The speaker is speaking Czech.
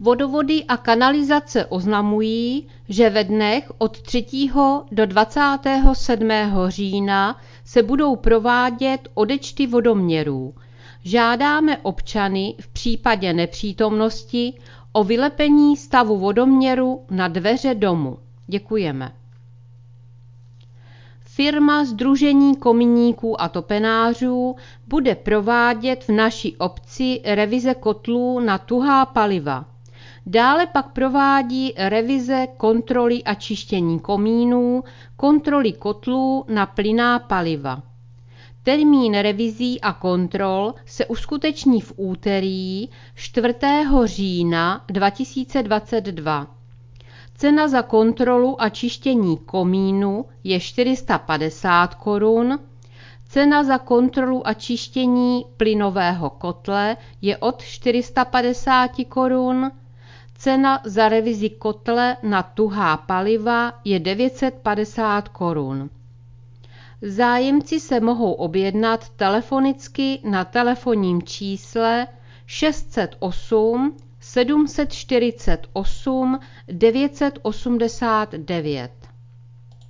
Vodovody a kanalizace oznamují, že ve dnech od 3. do 27. října se budou provádět odečty vodoměrů. Žádáme občany v případě nepřítomnosti o vylepení stavu vodoměru na dveře domu. Děkujeme. Firma Sdružení kominíků a topenářů bude provádět v naší obci revize kotlů na tuhá paliva. Dále pak provádí revize, kontroly a čištění komínů, kontroly kotlů na plynná paliva. Termín revizí a kontrol se uskuteční v úterý 4. října 2022. Cena za kontrolu a čištění komínu je 450 korun, cena za kontrolu a čištění plynového kotle je od 450 korun, cena za revizi kotle na tuhá paliva je 950 korun. Zájemci se mohou objednat telefonicky na telefonním čísle 608 748 989.